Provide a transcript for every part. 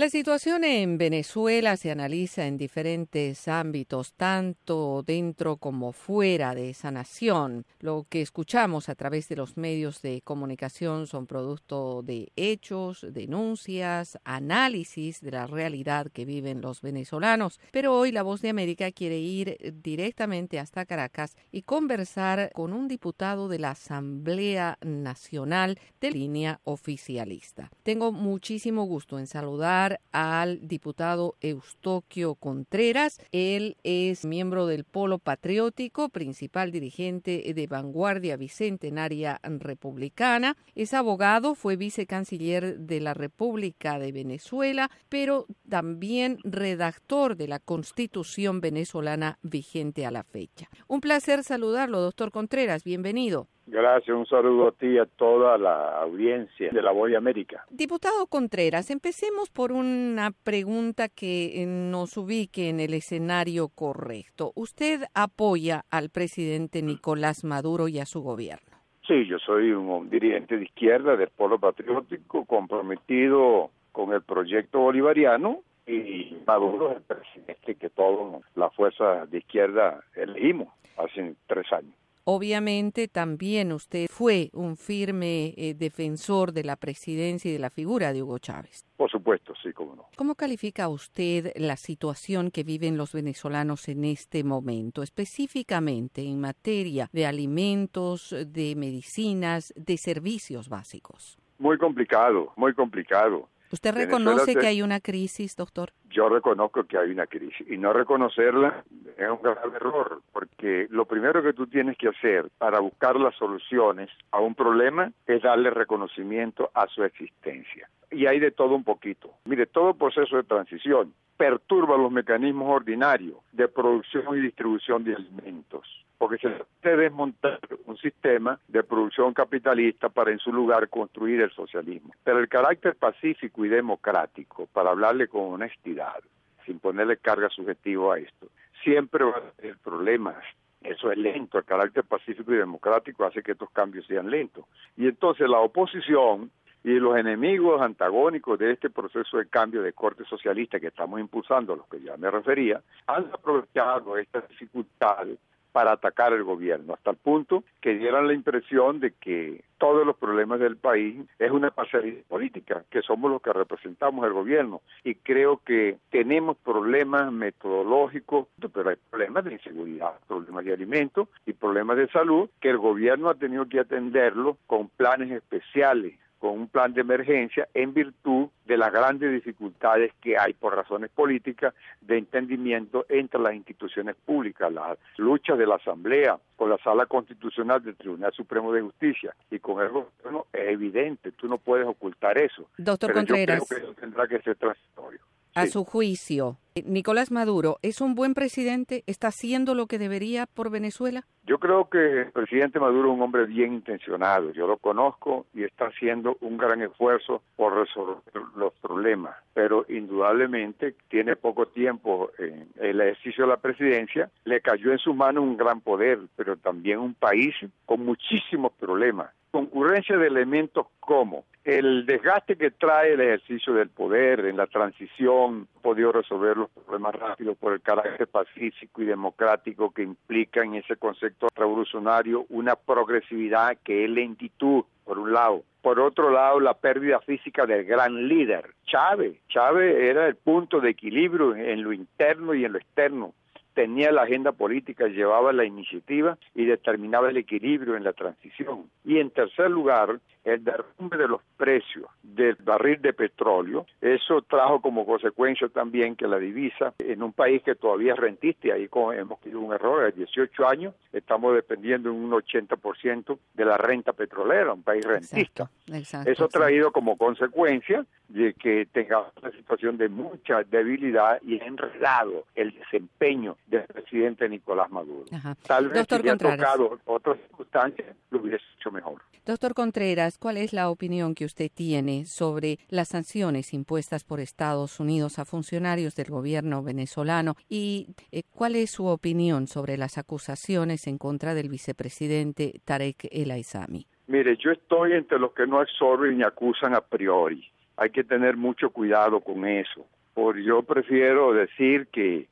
La situación en Venezuela se analiza en diferentes ámbitos, tanto dentro como fuera de esa nación. Lo que escuchamos a través de los medios de comunicación son producto de hechos, denuncias, análisis de la realidad que viven los venezolanos. Pero hoy La Voz de América quiere ir directamente hasta Caracas y conversar con un diputado de la Asamblea Nacional de línea oficialista. Tengo muchísimo gusto en saludar al diputado Eustoquio Contreras. Él es miembro del Polo Patriótico, principal dirigente de Vanguardia Bicentenaria Republicana. Es abogado, fue vicecanciller de la República de Venezuela, pero también redactor de la Constitución venezolana vigente a la fecha. Un placer saludarlo, doctor Contreras. Bienvenido. Gracias, un saludo a ti y a toda la audiencia de La Voz de América. Diputado Contreras, empecemos por una pregunta que nos ubique en el escenario correcto. ¿Usted apoya al presidente Nicolás Maduro y a su gobierno? Sí, yo soy un dirigente de izquierda del Polo Patriótico comprometido con el proyecto bolivariano y Maduro es el presidente que todas las fuerzas de izquierda elegimos hace 3 años. Obviamente también usted fue un firme defensor de la presidencia y de la figura de Hugo Chávez. Por supuesto, sí, cómo no. ¿Cómo califica usted la situación que viven los venezolanos en este momento, específicamente en materia de alimentos, de medicinas, de servicios básicos? Muy complicado, muy complicado. ¿Usted reconoce que hay una crisis, doctor? Yo reconozco que hay una crisis y no reconocerla es un grave error, porque lo primero que tú tienes que hacer para buscar las soluciones a un problema es darle reconocimiento a su existencia. Y hay de todo un poquito. Mire, todo proceso de transición perturba los mecanismos ordinarios de producción y distribución de alimentos, porque se debe desmontar un sistema de producción capitalista para en su lugar construir el socialismo. Pero el carácter pacífico y democrático, para hablarle con honestidad, sin ponerle carga subjetiva a esto, siempre va a tener problemas. Eso es lento, el carácter pacífico y democrático hace que estos cambios sean lentos. Y entonces la oposición y los enemigos antagónicos de este proceso de cambio de corte socialista que estamos impulsando, a los que ya me refería, han aprovechado esta dificultad para atacar el gobierno, hasta el punto que dieran la impresión de que todos los problemas del país es una parcialidad política, que somos los que representamos el gobierno. Y creo que tenemos problemas metodológicos, pero hay problemas de inseguridad, problemas de alimentos y problemas de salud, que el gobierno ha tenido que atenderlo con planes especiales, con un plan de emergencia en virtud de las grandes dificultades que hay por razones políticas de entendimiento entre las instituciones públicas, las luchas de la Asamblea, con la Sala Constitucional del Tribunal Supremo de Justicia y con el gobierno es evidente, tú no puedes ocultar eso. Doctor Pero Contreras, yo creo que eso tendrá que ser transitorio. A Sí. su juicio, ¿Nicolás Maduro es un buen presidente? ¿Está haciendo lo que debería por Venezuela? Yo creo que el presidente Maduro es un hombre bien intencionado, yo lo conozco y está haciendo un gran esfuerzo por resolver los problemas, pero indudablemente tiene poco tiempo en el ejercicio de la presidencia, le cayó en sus manos un gran poder, pero también un país con muchísimos problemas. Concurrencia de elementos como el desgaste que trae el ejercicio del poder en la transición, ha podido resolver los problemas rápidos por el carácter pacífico y democrático que implica en ese concepto revolucionario una progresividad que es lentitud, por un lado. Por otro lado, la pérdida física del gran líder, Chávez. Chávez era el punto de equilibrio en lo interno y en lo externo. Tenía la agenda política, llevaba la iniciativa y determinaba el equilibrio en la transición. Y en tercer lugar, el derrumbe de los precios del barril de petróleo, eso trajo como consecuencia también que la divisa en un país que todavía es rentista, y ahí hemos tenido un error, a 18 años estamos dependiendo en un 80% de la renta petrolera, un país rentista. Exacto, Eso ha traído como consecuencia de que tengamos una situación de mucha debilidad y enredado el desempeño del presidente Nicolás Maduro. Ajá. Tal vez Doctor si hubiera Contreras, tocado otras circunstancias, lo hubiese hecho mejor. Doctor Contreras, ¿cuál es la opinión que usted tiene sobre las sanciones impuestas por Estados Unidos a funcionarios del gobierno venezolano? ¿Y cuál es su opinión sobre las acusaciones en contra del vicepresidente Tarek El Aissami? Mire, yo estoy entre los que no absorben ni acusan a priori. hay que tener mucho cuidado con eso. Yo prefiero decir que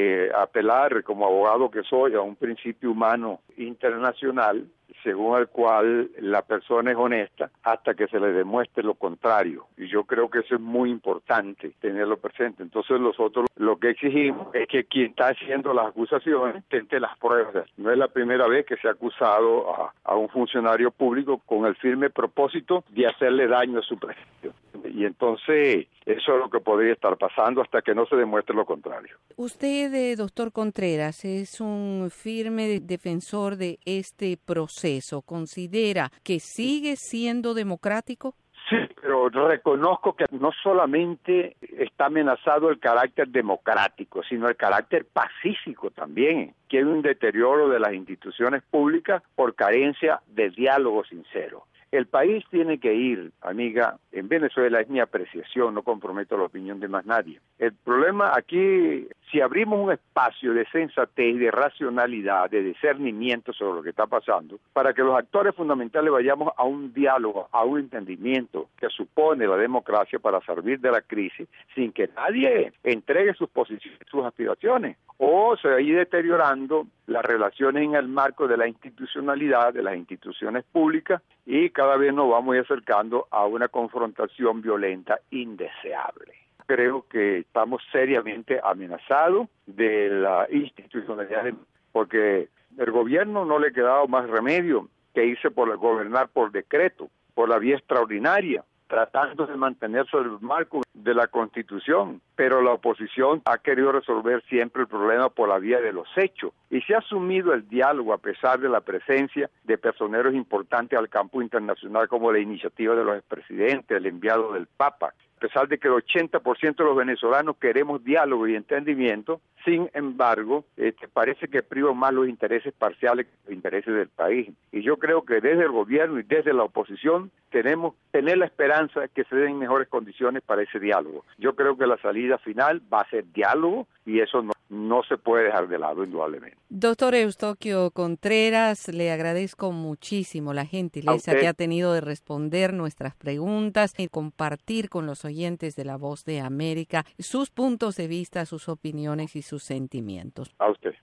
apelar como abogado que soy a un principio humano internacional según el cual la persona es honesta hasta que se le demuestre lo contrario. Y yo creo que eso es muy importante, tenerlo presente. Entonces nosotros lo que exigimos es que quien está haciendo las acusaciones tente las pruebas. No es la primera vez que se ha acusado a un funcionario público con el firme propósito de hacerle daño a su prestigio. Y entonces eso es lo que podría estar pasando hasta que no se demuestre lo contrario. Usted, doctor Contreras, es un firme defensor de este proceso. ¿Considera que sigue siendo democrático? Sí, pero reconozco que no solamente está amenazado el carácter democrático, sino el carácter pacífico también, que hay un deterioro de las instituciones públicas por carencia de diálogo sincero. El país tiene que ir, amiga, en Venezuela es mi apreciación, no comprometo la opinión de más nadie. El problema aquí, si abrimos un espacio de sensatez, de racionalidad, de discernimiento sobre lo que está pasando, para que los actores fundamentales vayamos a un diálogo, a un entendimiento que supone la democracia para salir de la crisis, sin que nadie entregue sus posiciones, sus aspiraciones, o se vaya deteriorando las relaciones en el marco de la institucionalidad, de las instituciones públicas, y cada vez nos vamos acercando a una confrontación violenta indeseable. Creo que estamos seriamente amenazados de la institucionalidad, porque el gobierno no le ha quedado más remedio que irse por gobernar por decreto, por la vía extraordinaria, tratando de mantenerse en el marco de la Constitución, pero la oposición ha querido resolver siempre el problema por la vía de los hechos y se ha asumido el diálogo a pesar de la presencia de personeros importantes al campo internacional como la iniciativa de los expresidentes, el enviado del Papa. A pesar de que el 80% de los venezolanos queremos diálogo y entendimiento, sin embargo, parece que privan más los intereses parciales que los intereses del país. Y yo creo que desde el gobierno y desde la oposición tenemos que tener la esperanza de que se den mejores condiciones para ese diálogo. Yo creo que la salida final va a ser diálogo y eso no se puede dejar de lado, indudablemente. Doctor Eustoquio Contreras, le agradezco muchísimo la gentileza que ha tenido de responder nuestras preguntas y compartir con los oyentes de La Voz de América sus puntos de vista, sus opiniones y sus sentimientos. A usted.